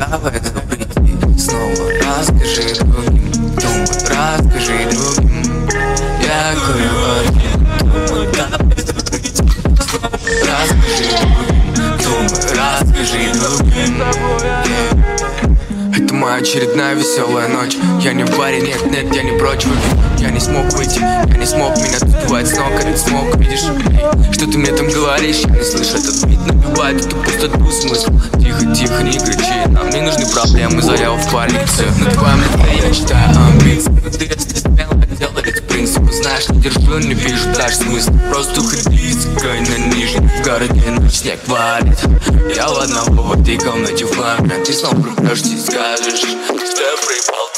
давай запрети. Снова расскажи другим, думай, расскажи другим. Я курю один, думай, давай запрети. Снова расскажи другим, думай, расскажи другим. Это моя очередная веселая ночь. Я не в баре, нет, я не прочь выпить. Я не смог выйти, я не смог, меня тут бывает с ног, как смог. Видишь, что ты мне там говоришь? Я не слышу, этот бит набивает эту пустоту смысл. Тихо, тихо, не кричи, нам не нужны проблемы, заяву в полицию. На твоем лице я читаю амбиции. Ты смело делать принципы, знаешь, не держу, не вижу даже смысла. Просто уходи, цикай на нижний. В городе ночь, снег валит. Я в одного в этой комнате в момент. Ты снова припнешься и скажешь, что я проебал.